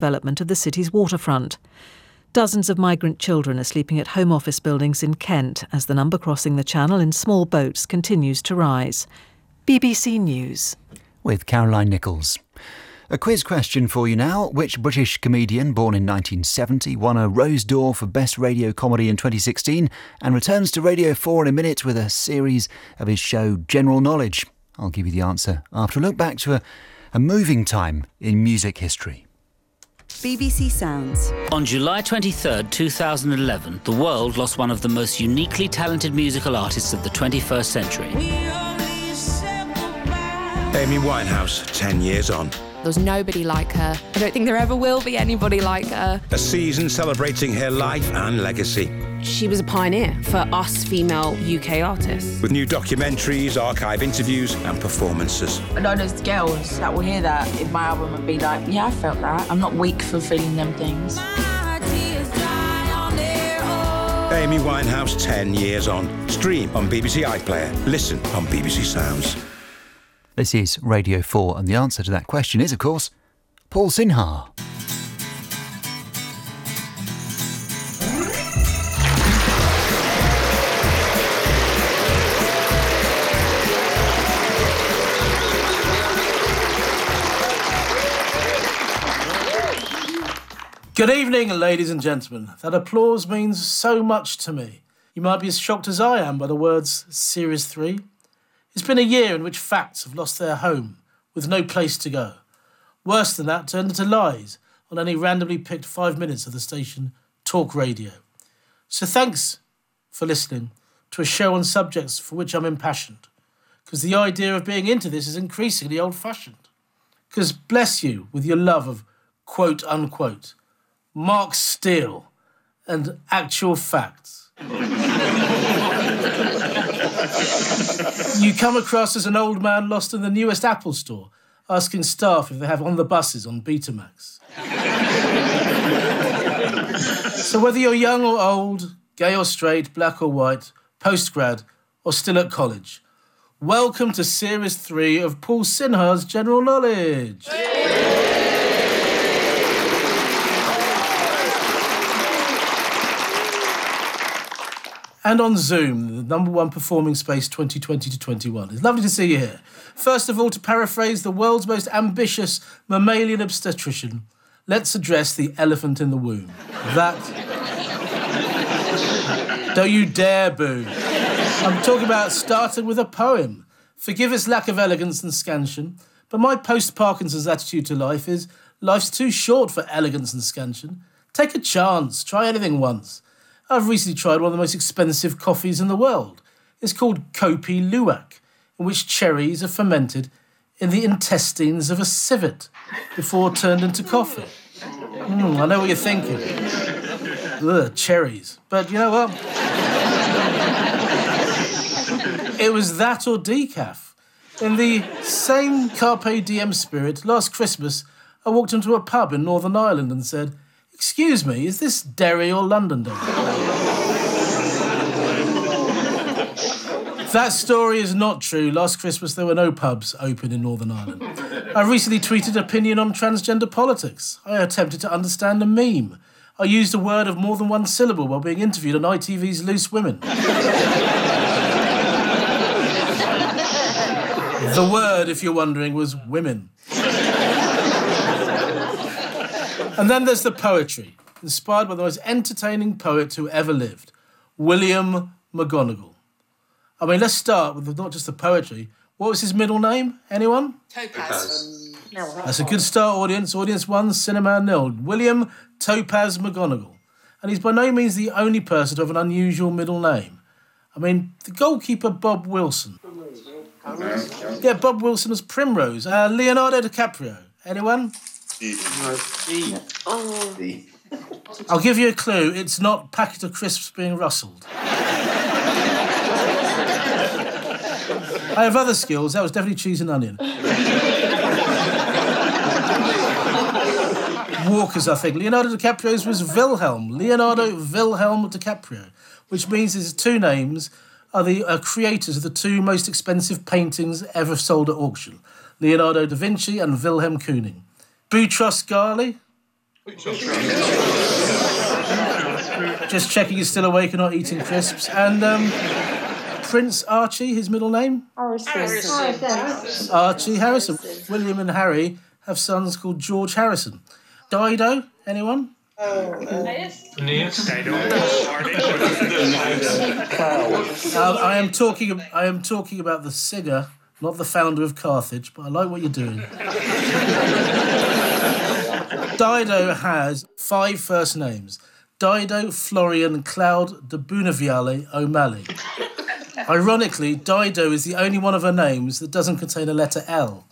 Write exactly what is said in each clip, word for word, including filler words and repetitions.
development of the city's waterfront. Dozens of migrant children are sleeping at Home Office buildings in Kent as the number crossing the channel in small boats continues to rise. B B C News. With Caroline Nichols. A quiz question for you now. Which British comedian, born in nineteen seventy, won a Rose d'Or for Best Radio Comedy in twenty sixteen and returns to Radio four in a minute with a series of his show General Knowledge? I'll give you the answer after a look back to a, a moving time in music history. B B C Sounds. On July twenty-third, two thousand eleven, the world lost one of the most uniquely talented musical artists of the twenty-first century. Amy Winehouse, ten years on. There's nobody like her. I don't think there ever will be anybody like her. A season celebrating her life and legacy. She was a pioneer for us female U K artists. With new documentaries, archive interviews and performances. I know there's girls that will hear that in my album and be like, yeah, I felt that. I'm not weak for feeling them things. Amy Winehouse, ten years on. Stream on B B C iPlayer. Listen on B B C Sounds. This is Radio four, and the answer to that question is, of course, Paul Sinha. Good evening, ladies and gentlemen. That applause means so much to me. You might be as shocked as I am by the words Series three. It's been a year in which facts have lost their home, with no place to go. Worse than that, turned into lies on only randomly picked five minutes of the station Talk Radio. So thanks for listening to a show on subjects for which I'm impassioned, because the idea of being into this is increasingly old-fashioned. Because bless you with your love of quote-unquote Mark Steele and actual facts. You come across as an old man lost in the newest Apple store, asking staff if they have on the buses on Betamax. So whether you're young or old, gay or straight, black or white, postgrad or still at college, welcome to Series three of Paul Sinha's General Knowledge. And on Zoom, the number one performing space twenty twenty to twenty-one. It's lovely to see you here. First of all, to paraphrase the world's most ambitious mammalian obstetrician, let's address the elephant in the womb. That... Don't you dare boo. I'm talking about starting with a poem. Forgive its lack of elegance and scansion, but my post-Parkinson's attitude to life is life's too short for elegance and scansion. Take a chance, try anything once. I've recently tried one of the most expensive coffees in the world. It's called Kopi Luwak, in which cherries are fermented in the intestines of a civet before turned into coffee. Mm, I know what you're thinking. Ugh, cherries. But you know what? It was that or decaf. In the same Carpe Diem spirit, last Christmas, I walked into a pub in Northern Ireland and said, "Excuse me, is this Derry or Londonderry?" That story is not true. Last Christmas, there were no pubs open in Northern Ireland. I recently tweeted opinion on transgender politics. I attempted to understand a meme. I used a word of more than one syllable while being interviewed on I T V's Loose Women. The word, if you're wondering, was women. And then there's the poetry, inspired by the most entertaining poet who ever lived, William McGonagall. I mean, let's start with not just the poetry. What was his middle name? Anyone? Topaz. Um, That's a good start, audience. Audience one, cinema nil. William Topaz McGonagall. And he's by no means the only person to have an unusual middle name. I mean, the goalkeeper, Bob Wilson. Yeah, Bob Wilson was Primrose. Uh, Leonardo DiCaprio. Anyone? Oh. I'll give you a clue. It's not packet of crisps being rustled. I have other skills. That was definitely cheese and onion. Walkers, I think. Leonardo DiCaprio's was Wilhelm. Leonardo Wilhelm DiCaprio, which means his two names are the uh, creators of the two most expensive paintings ever sold at auction, Leonardo da Vinci and Wilhelm Kooning. Boutros Ghali? Just checking he's still awake and not eating crisps. And um, Prince Archie, his middle name? Harrison. Archie Harrison. William and Harry have sons called George Harrison. Dido, anyone? Oh. um, I am talking. I am talking about the singer, not the founder of Carthage. But I like what you're doing. Dido has five first names: Dido, Florian, Cloud, de Bunaviale, O'Malley. Ironically, Dido is the only one of her names that doesn't contain a letter L.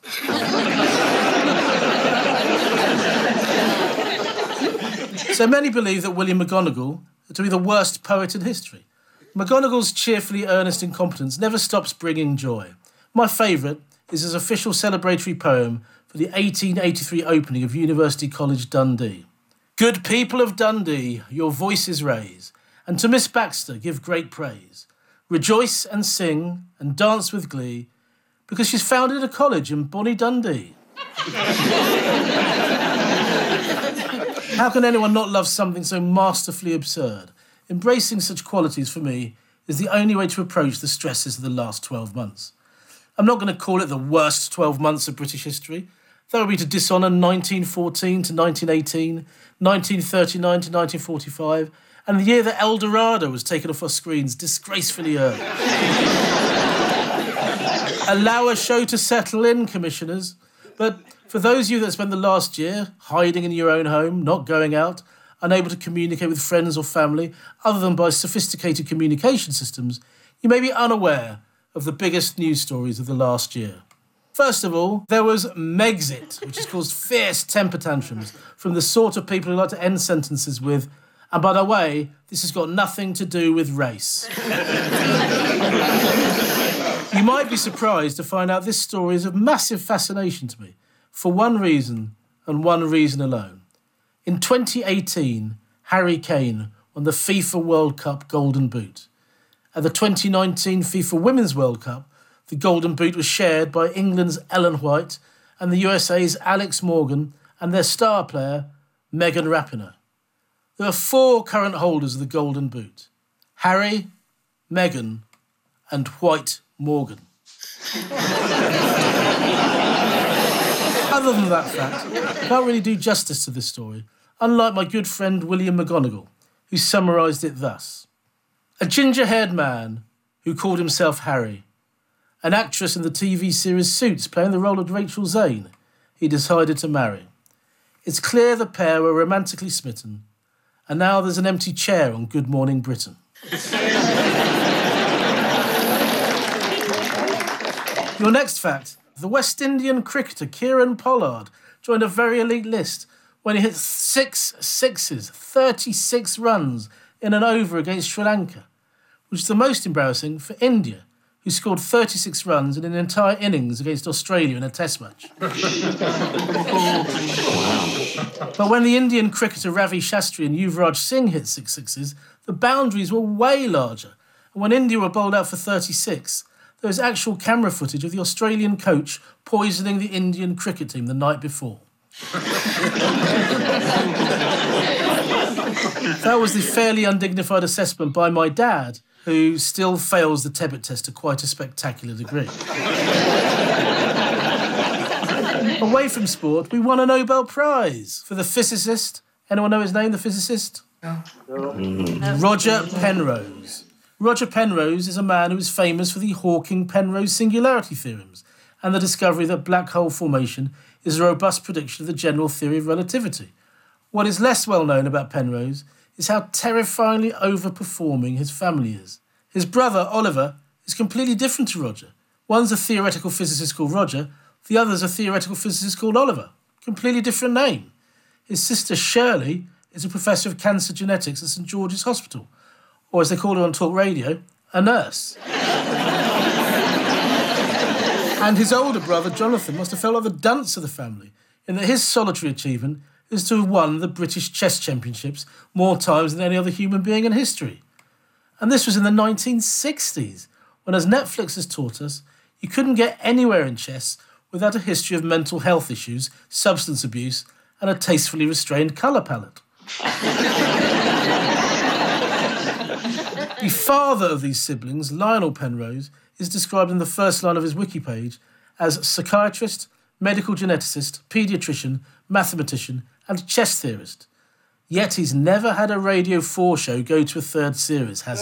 So many believe that William McGonagall to be the worst poet in history. McGonagall's cheerfully earnest incompetence never stops bringing joy. My favourite is his official celebratory poem for the eighteen eighty-three opening of University College Dundee. Good people of Dundee, your voices raise, and to Miss Baxter give great praise. Rejoice and sing and dance with glee, because she's founded a college in bonny Dundee. How can anyone not love something so masterfully absurd? Embracing such qualities, for me, is the only way to approach the stresses of the last twelve months. I'm not going to call it the worst twelve months of British history. That would be to dishonour nineteen fourteen to nineteen eighteen, nineteen thirty-nine to nineteen forty-five, and the year that El Dorado was taken off our screens disgracefully early. Allow a show to settle in, commissioners. But for those of you that spent the last year hiding in your own home, not going out, unable to communicate with friends or family, other than by sophisticated communication systems, you may be unaware of the biggest news stories of the last year. First of all, there was Megxit, which has caused fierce temper tantrums from the sort of people who like to end sentences with, and by the way, this has got nothing to do with race. You might be surprised to find out this story is of massive fascination to me, for one reason, and one reason alone. In twenty eighteen, Harry Kane won the FIFA World Cup Golden Boot. At the twenty nineteen FIFA Women's World Cup, the Golden Boot was shared by England's Ellen White and the U S A's Alex Morgan and their star player, Megan Rapinoe. There are four current holders of the Golden Boot: Harry, Meghan, and White Morgan. Other than that fact, I can't really do justice to this story, unlike my good friend William McGonagall, who summarised it thus. A ginger-haired man who called himself Harry, an actress in the T V series Suits playing the role of Rachel Zane, he decided to marry. It's clear the pair were romantically smitten, and now there's an empty chair on Good Morning Britain. Your next fact: the West Indian cricketer Kieran Pollard joined a very elite list when he hit six sixes, thirty-six runs in an over against Sri Lanka, which is the most embarrassing for India, who scored thirty-six runs in an entire innings against Australia in a test match. But when the Indian cricketer Ravi Shastri and Yuvraj Singh hit six sixes, the boundaries were way larger. And when India were bowled out for thirty-six, there was actual camera footage of the Australian coach poisoning the Indian cricket team the night before. That was the fairly undignified assessment by my dad, who still fails the Tebbit test to quite a spectacular degree. Away from sport, we won a Nobel Prize for the physicist. Anyone know his name, the physicist? No. Mm. Roger Penrose. Roger Penrose is a man who is famous for the Hawking-Penrose singularity theorems and the discovery that black hole formation is a robust prediction of the general theory of relativity. What is less well known about Penrose is how terrifyingly overperforming his family is. His brother, Oliver, is completely different to Roger. One's a theoretical physicist called Roger, the other's a theoretical physicist called Oliver. Completely different name. His sister, Shirley, is a professor of cancer genetics at St George's Hospital, or as they call her on talk radio, a nurse. And his older brother, Jonathan, must have felt like the dunce of the family, in that his solitary achievement is to have won the British Chess Championships more times than any other human being in history. And this was in the nineteen sixties, when, as Netflix has taught us, you couldn't get anywhere in chess without a history of mental health issues, substance abuse, and a tastefully restrained colour palette. The father of these siblings, Lionel Penrose, is described in the first line of his wiki page as psychiatrist, medical geneticist, paediatrician, mathematician and chess theorist. Yet he's never had a Radio four show go to a third series, has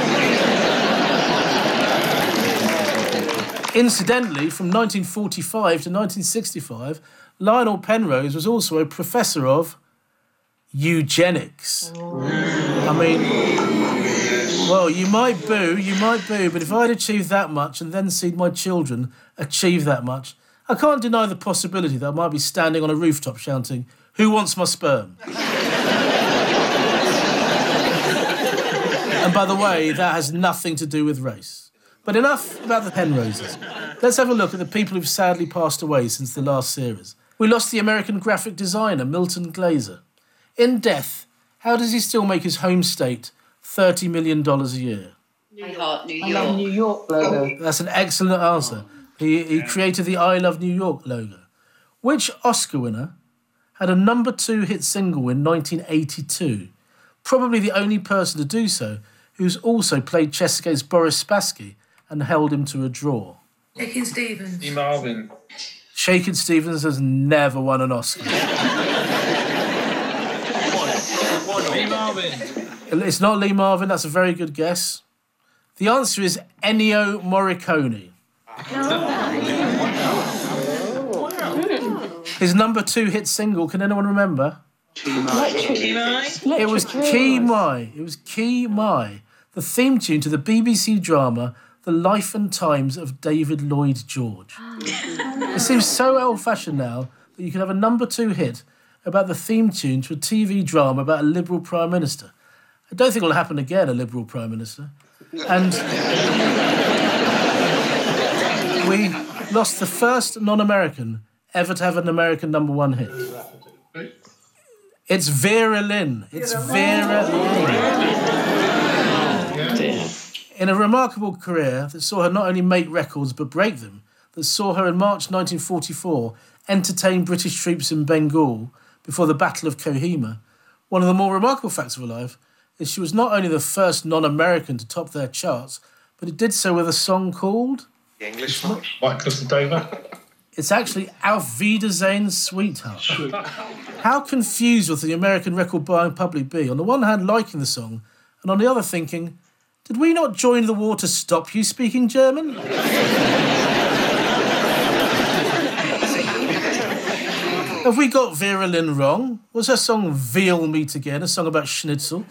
he? Incidentally, from nineteen forty-five to nineteen sixty-five, Lionel Penrose was also a professor of eugenics. I mean, well, you might boo, you might boo, but if I'd achieved that much and then seen my children achieve that much, I can't deny the possibility that I might be standing on a rooftop shouting, "Who wants my sperm?" And by the way, that has nothing to do with race. But enough about the Penroses. Let's have a look at the people who've sadly passed away since the last series. We lost the American graphic designer, Milton Glaser. In death, how does he still make his home state thirty million dollars a year? I Heart New I love York. New York logo. That's an excellent answer. He, he created the I Love New York logo. Which Oscar winner had a number two hit single in nineteen eighty-two? Probably the only person to do so, who's also played chess against Boris Spassky and held him to a draw. Shakin' Stevens. Lee Marvin. Shakin' Stevens has never won an Oscar. Lee Marvin. It's not Lee Marvin, that's a very good guess. The answer is Ennio Morricone. His number two hit single, can anyone remember? It was Ki Mai. It was Ki Mai, the theme tune to the B B C drama The Life and Times of David Lloyd George. It seems so old-fashioned now that you can have a number two hit about the theme tune to a T V drama about a Liberal Prime Minister. I don't think it'll happen again, a Liberal Prime Minister. And we lost the first non-American ever to have an American number one hit. It's Vera Lynn. It's Vera Lynn. In a remarkable career that saw her not only make records but break them, that saw her in March nineteen forty-four entertain British troops in Bengal before the Battle of Kohima, one of the more remarkable facts of her life is she was not only the first non-American to top their charts, but it did so with a song called... The English one. White Cliffs of Dover. It's actually Auf Wiedersehen, Sweetheart. How confused will the American record-buying public be? On the one hand, liking the song, and on the other thinking, did we not join the war to stop you speaking German? Have we got Vera Lynn wrong? Was her song Veal Meet Again, a song about schnitzel?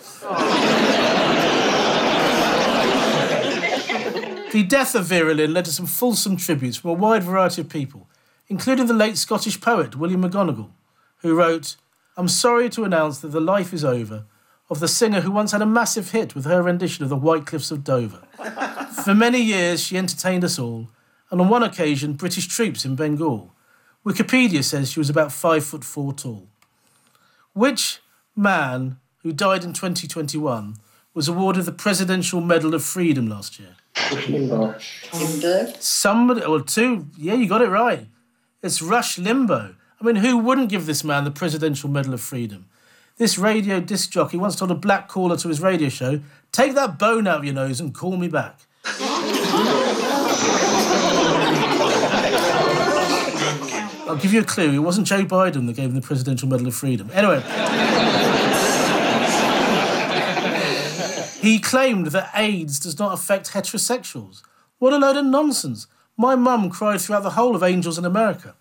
The death of Vera Lynn led to some fulsome tributes from a wide variety of people, including the late Scottish poet William McGonagall, who wrote, "I'm sorry to announce that the life is over of the singer who once had a massive hit with her rendition of the White Cliffs of Dover. For many years she entertained us all, and on one occasion British troops in Bengal. Wikipedia says she was about five foot four tall." Which man who died in twenty twenty-one was awarded the Presidential Medal of Freedom last year? Limbaugh. Somebody, well, two, yeah, you got it right. It's Rush Limbaugh. I mean, who wouldn't give this man the Presidential Medal of Freedom? This radio disc jockey once told a black caller to his radio show, "Take that bone out of your nose and call me back." I'll give you a clue. It wasn't Joe Biden that gave him the Presidential Medal of Freedom. Anyway. He claimed that AIDS does not affect heterosexuals. What a load of nonsense. My mum cried throughout the whole of Angels in America.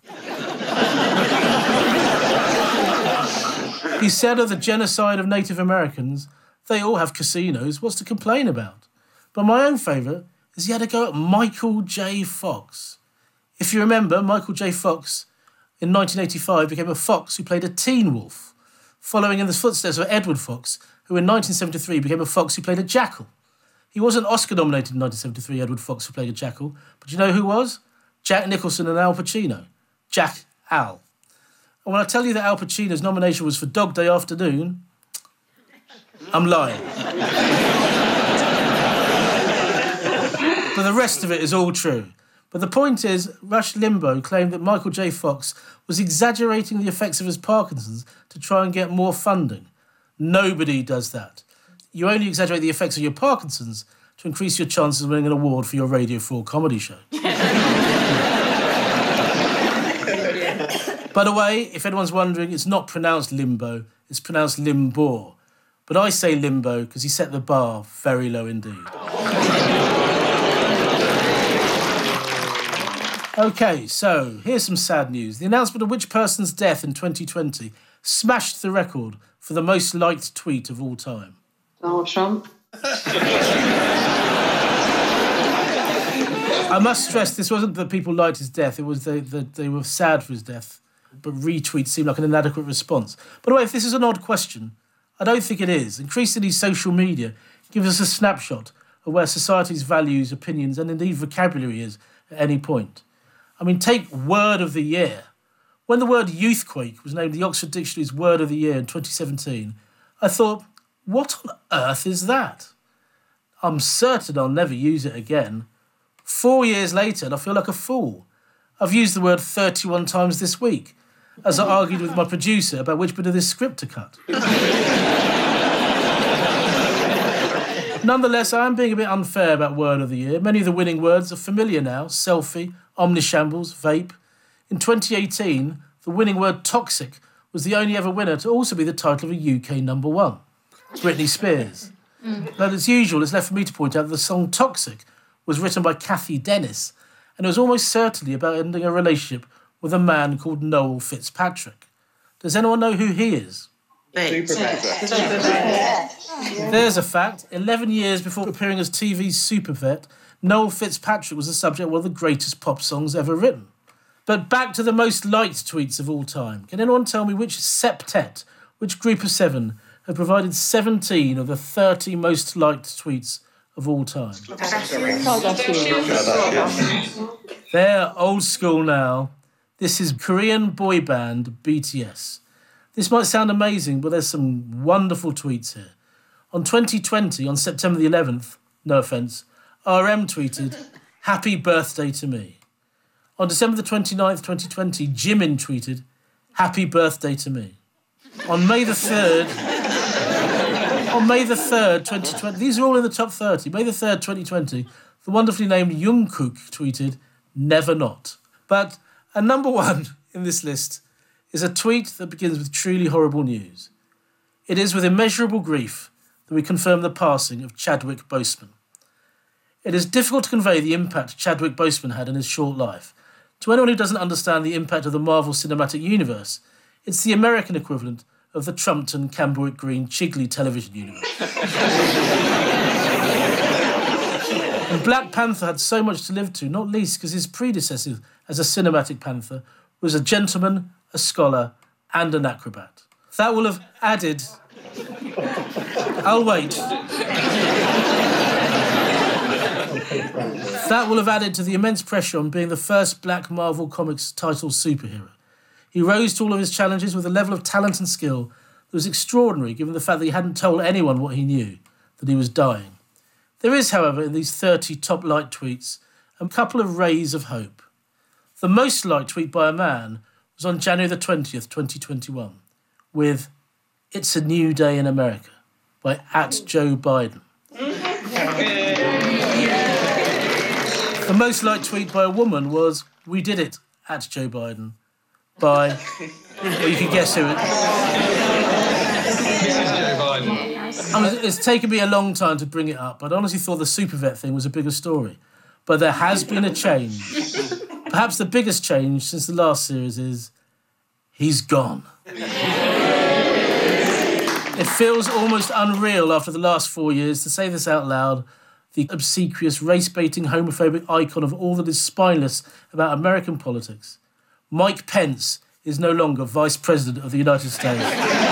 He said of the genocide of Native Americans, they all have casinos, what's to complain about? But my own favourite is he had a go at Michael J. Fox. If you remember, Michael J. Fox in nineteen eighty-five became a fox who played a teen wolf, following in the footsteps of Edward Fox, who in nineteen seventy-three became a fox who played a jackal. He wasn't Oscar-nominated in nineteen seventy-three, Edward Fox, who played a jackal, but you know who was? Jack Nicholson and Al Pacino. Jack Al. And when I tell you that Al Pacino's nomination was for Dog Day Afternoon, I'm lying. But the rest of it is all true. But the point is, Rush Limbaugh claimed that Michael J. Fox was exaggerating the effects of his Parkinson's to try and get more funding. Nobody does that. You only exaggerate the effects of your Parkinson's to increase your chances of winning an award for your Radio four comedy show. By the way, if anyone's wondering, it's not pronounced Limbo, it's pronounced Limbaugh. But I say Limbo because he set the bar very low indeed. OK, so here's some sad news. The announcement of which person's death in twenty twenty smashed the record for the most liked tweet of all time. Donald Trump. I must stress, this wasn't that people liked his death, it was that they, they were sad for his death, but retweets seemed like an inadequate response. By the way, if this is an odd question, I don't think it is. Increasingly, social media gives us a snapshot of where society's values, opinions, and indeed vocabulary is at any point. I mean, take Word of the Year. When the word youthquake was named the Oxford Dictionary's Word of the Year in twenty seventeen, I thought, what on earth is that? I'm certain I'll never use it again. Four years later, and I feel like a fool. I've used the word thirty-one times this week, as I argued with my producer about which bit of this script to cut. Nonetheless, I am being a bit unfair about Word of the Year. Many of the winning words are familiar now. Selfie, omnishambles, vape. In twenty eighteen, the winning word toxic was the only ever winner to also be the title of a U K number one, Britney Spears. Mm. But as usual, it's left for me to point out that the song Toxic was written by Kathy Dennis, and it was almost certainly about ending a relationship with a man called Noel Fitzpatrick. Does anyone know who he is? There's a fact. Eleven years before appearing as T V's Supervet, Noel Fitzpatrick was the subject of one of the greatest pop songs ever written. But back to the most liked tweets of all time. Can anyone tell me which septet, which group of seven, have provided seventeen of the thirty most liked tweets of all time? They're old school now. This is Korean boy band B T S. This might sound amazing, but there's some wonderful tweets here. On twenty twenty, on September the eleventh, no offence, R M tweeted, "Happy birthday to me." On December the twenty-ninth, twenty twenty, Jimin tweeted, "Happy birthday to me." On May the third, on May the third, twenty twenty, these are all in the top thirty. May the third, twenty twenty, the wonderfully named Jungkook tweeted, "Never not." But a number one in this list is a tweet that begins with truly horrible news. It is with immeasurable grief that we confirm the passing of Chadwick Boseman. It is difficult to convey the impact Chadwick Boseman had in his short life. To anyone who doesn't understand the impact of the Marvel Cinematic Universe, it's the American equivalent of the Trumpton, Camberwick Green, Chigley television universe. And Black Panther had so much to live to, not least because his predecessor as a cinematic panther was a gentleman, a scholar, and an acrobat. That will have added... I'll wait. That will have added to the immense pressure on being the first black Marvel Comics title superhero. He rose to all of his challenges with a level of talent and skill that was extraordinary, given the fact that he hadn't told anyone what he knew, that he was dying. There is, however, in these thirty top-liked tweets, a couple of rays of hope. The most liked tweet by a man was on January the twentieth, twenty twenty-one, with "It's a New Day in America" by at Joe Biden. The most liked tweet by a woman was "We did it" at Joe Biden by, well, you can guess who it is. Joe Biden. I mean, it's taken me a long time to bring it up. I'd honestly thought the Supervet thing was a bigger story. But there has been a change. Perhaps the biggest change since the last series is he's gone. It feels almost unreal after the last four years to say this out loud. The obsequious, race-baiting, homophobic icon of all that is spineless about American politics. Mike Pence is no longer Vice President of the United States.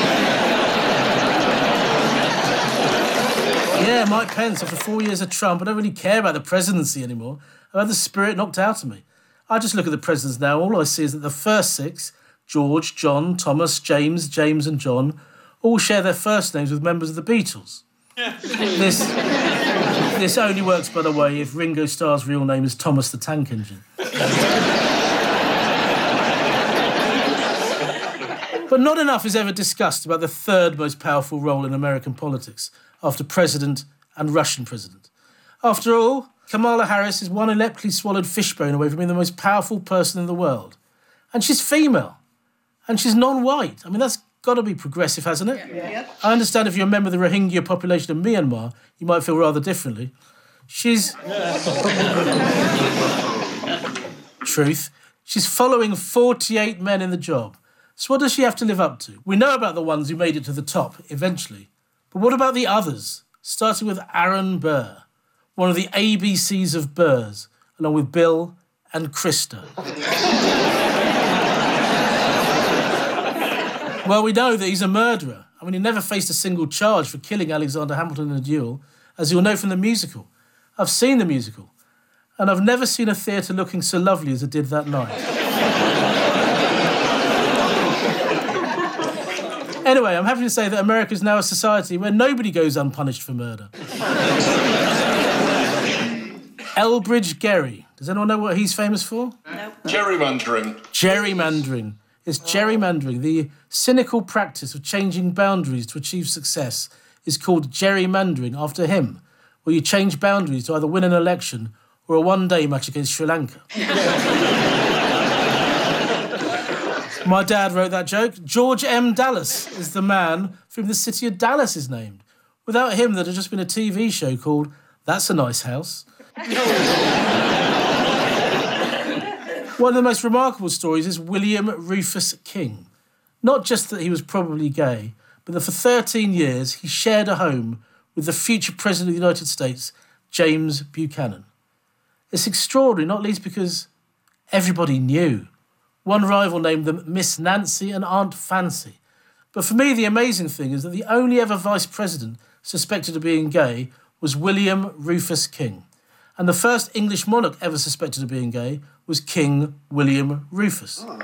Yeah, Mike Pence, after four years of Trump, I don't really care about the presidency anymore. I've had the spirit knocked out of me. I just look at the presidents now, all I see is that the first six, George, John, Thomas, James, James and John, all share their first names with members of the Beatles. This, this only works, by the way, if Ringo Starr's real name is Thomas the Tank Engine. But not enough is ever discussed about the third most powerful role in American politics, after president and Russian president. After all, Kamala Harris is one ineptly swallowed fishbone away from being the most powerful person in the world. And she's female. And she's non-white. I mean, that's got to be progressive, hasn't it? Yeah. Yeah. I understand if you're a member of the Rohingya population of Myanmar, you might feel rather differently. She's... Truth. She's following forty-eight men in the job. So what does she have to live up to? We know about the ones who made it to the top, eventually. But what about the others? Starting with Aaron Burr, one of the A B Cs of Burrs, along with Bill and Krista. Well, we know that he's a murderer. I mean, he never faced a single charge for killing Alexander Hamilton in a duel, as you'll know from the musical. I've seen the musical, and I've never seen a theatre looking so lovely as it did that night. Anyway, I'm happy to say that America is now a society where nobody goes unpunished for murder. Elbridge Gerry. Does anyone know what he's famous for? No. Gerrymandering. Gerrymandering. It's gerrymandering. The cynical practice of changing boundaries to achieve success is called gerrymandering after him, where you change boundaries to either win an election or a one-day match against Sri Lanka. My dad wrote that joke. George M. Dallas is the man from the city of Dallas is named. Without him, there'd have just been a T V show called That's a Nice House. One of the most remarkable stories is William Rufus King. Not just that he was probably gay, but that for thirteen years he shared a home with the future President of the United States, James Buchanan. It's extraordinary, not least because everybody knew. One rival named them Miss Nancy and Aunt Fancy. But for me, the amazing thing is that the only ever vice president suspected of being gay was William Rufus King. And the first English monarch ever suspected of being gay was King William Rufus. Oh.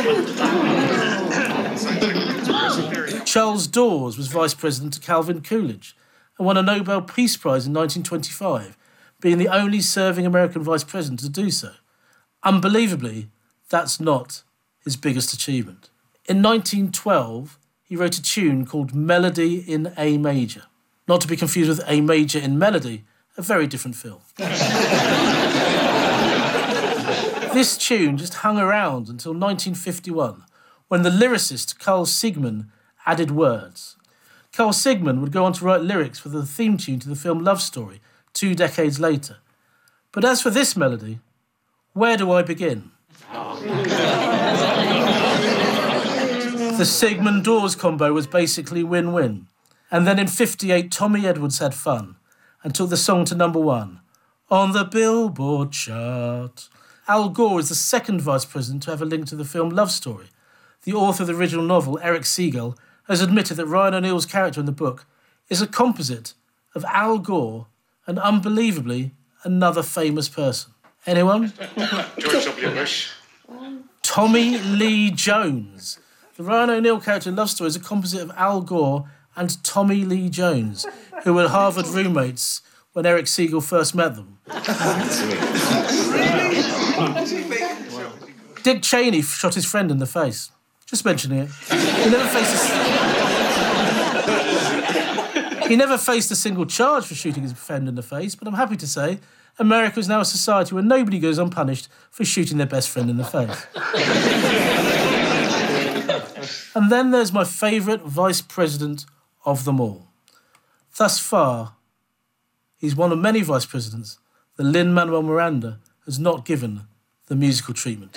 Charles Dawes was vice president to Calvin Coolidge and won a Nobel Peace Prize in nineteen twenty-five, being the only serving American vice president to do so. Unbelievably, that's not his biggest achievement. In nineteen twelve, he wrote a tune called Melody in A Major. Not to be confused with A Major in Melody, a very different film. This tune just hung around until nineteen fifty-one, when the lyricist Carl Sigman added words. Carl Sigman would go on to write lyrics for the theme tune to the film Love Story two decades later. But as for this melody, where do I begin? The Sigman-Dawes combo was basically win-win. And then in fifty-eight, Tommy Edwards had fun and took the song to number one on the Billboard chart. Al Gore is the second vice president to have a link to the film Love Story. The author of the original novel, Eric Siegel, has admitted that Ryan O'Neill's character in the book is a composite of Al Gore and, unbelievably, another famous person. Anyone? George W. Bush. Tommy Lee Jones. The Ryan O'Neill character in Love Story is a composite of Al Gore and Tommy Lee Jones, who were Harvard roommates when Eric Siegel first met them. Dick Cheney shot his friend in the face. Just mentioning it. He never faced a... he never faced a single charge for shooting his friend in the face, but I'm happy to say America is now a society where nobody goes unpunished for shooting their best friend in the face. And then there's my favourite vice president of them all. Thus far, he's one of many vice presidents that Lin-Manuel Miranda has not given the musical treatment.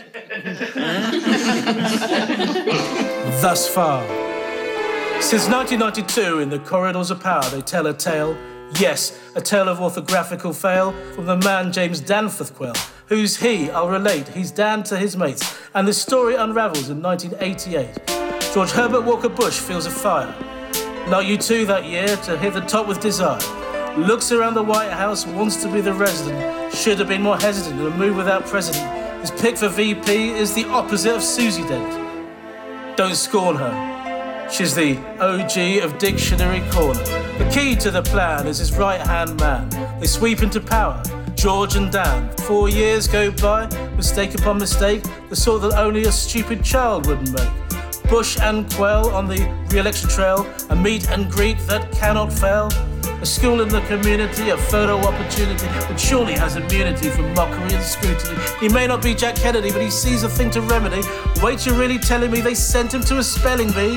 Thus far. Since nineteen ninety-two, in the corridors of power, they tell a tale, yes, a tale of orthographical fail from the man James Danforth-Quell. Who's he? I'll relate. He's Dan to his mates. And the story unravels in nineteen eighty-eight. George Herbert Walker Bush feels a fire. Like you two that year, to hit the top with desire. Looks around the White House, wants to be the resident. Should have been more hesitant in a move without president. His pick for V P is the opposite of Susie Dent. Don't scorn her. She's the O G of Dictionary Corner. The key to the plan is his right-hand man. They sweep into power, George and Dan. Four years go by, mistake upon mistake, the sort that only a stupid child wouldn't make. Bush and Quell on the re-election trail, a meet and greet that cannot fail. A school in the community, a photo opportunity, but surely has immunity from mockery and scrutiny. He may not be Jack Kennedy, but he sees a thing to remedy. Wait, you're really telling me they sent him to a spelling bee?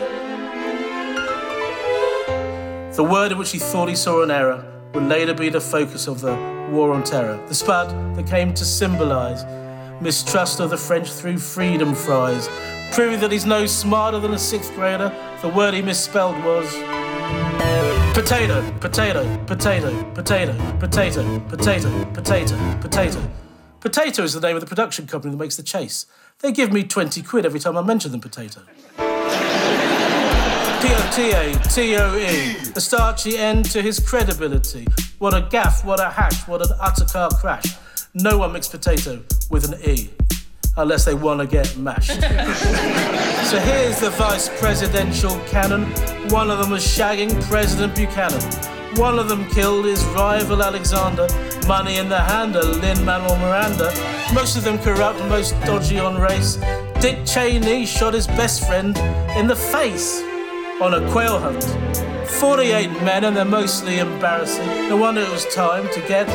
The word in which he thought he saw an error would later be the focus of the War on Terror. The spud that came to symbolise mistrust of the French through freedom fries. Proving that he's no smarter than a sixth grader, the word he misspelled was potato, potato, potato, potato, potato, potato, potato, potato. Potato is the name of the production company that makes The Chase. They give me twenty quid every time I mention them potato. P O T A T O E, a starchy end to his credibility. What a gaff, what a hash, what an utter car crash. No one mixed potato with an E, unless they want to get mashed. So here's the vice presidential canon. One of them was shagging President Buchanan. One of them killed his rival Alexander. Money in the hand of Lin-Manuel Miranda. Most of them corrupt, most dodgy on race. Dick Cheney shot his best friend in the face on a quail hunt. forty-eight men, and they're mostly embarrassing. No wonder it was time to get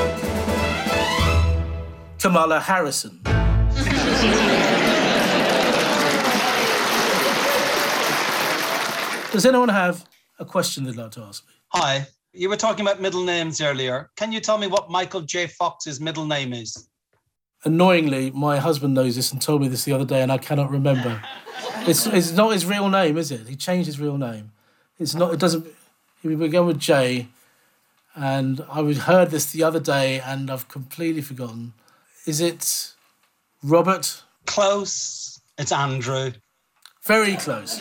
Kamala Harrison. Does anyone have a question they'd like to ask me? Hi. You were talking about middle names earlier. Can you tell me what Michael J. Fox's middle name is? Annoyingly, my husband knows this and told me this the other day, and I cannot remember. It's it's not his real name, is it? He changed his real name. It's not. It doesn't. He began with J, and I heard this the other day, and I've completely forgotten. Is it Robert? Close. It's Andrew. Very close.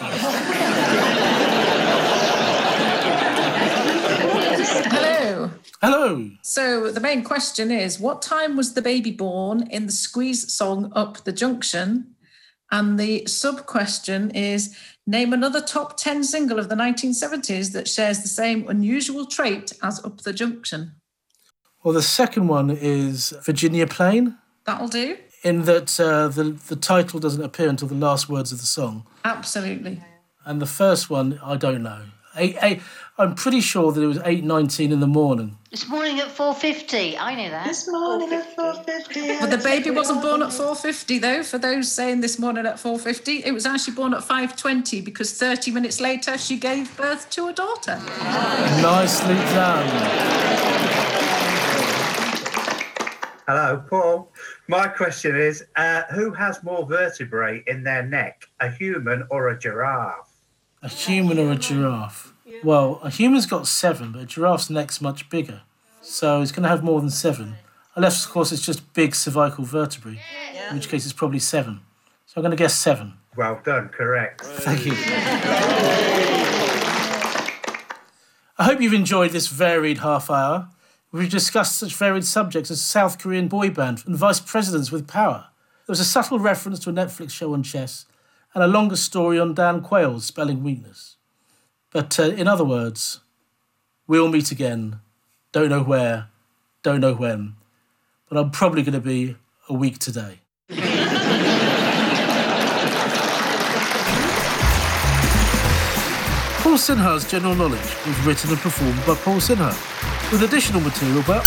Hello. Hello. So the main question is, what time was the baby born in the Squeeze song Up the Junction? And the sub-question is, name another top ten single of the nineteen seventies that shares the same unusual trait as Up the Junction. Well, the second one is Virginia Plain. That'll do. In that uh, the, the title doesn't appear until the last words of the song. Absolutely. And the first one, I don't know. Eight, eight, I'm pretty sure that it was eight nineteen in the morning. This morning at four fifty. I knew that. This morning at four fifty. But the baby wasn't born at four fifty, though, for those saying this morning at four fifty. It was actually born at five twenty because thirty minutes later she gave birth to a daughter. Nicely done. Hello, Paul. My question is, uh, who has more vertebrae in their neck, a human or a giraffe? A human or a giraffe? Well, a human's got seven, but a giraffe's neck's much bigger. So it's going to have more than seven. Unless, of course, it's just big cervical vertebrae, in which case it's probably seven. So I'm going to guess seven. Well done, correct. Thank you. I hope you've enjoyed this varied half hour. We've discussed such varied subjects as South Korean boy band and vice presidents with power. There was a subtle reference to a Netflix show on chess and a longer story on Dan Quayle's spelling weakness. But uh, in other words, we'll meet again. Don't know where, don't know when, but I'm probably going to be a week today. Paul Sinha's General Knowledge was written and performed by Paul Sinha, with additional material by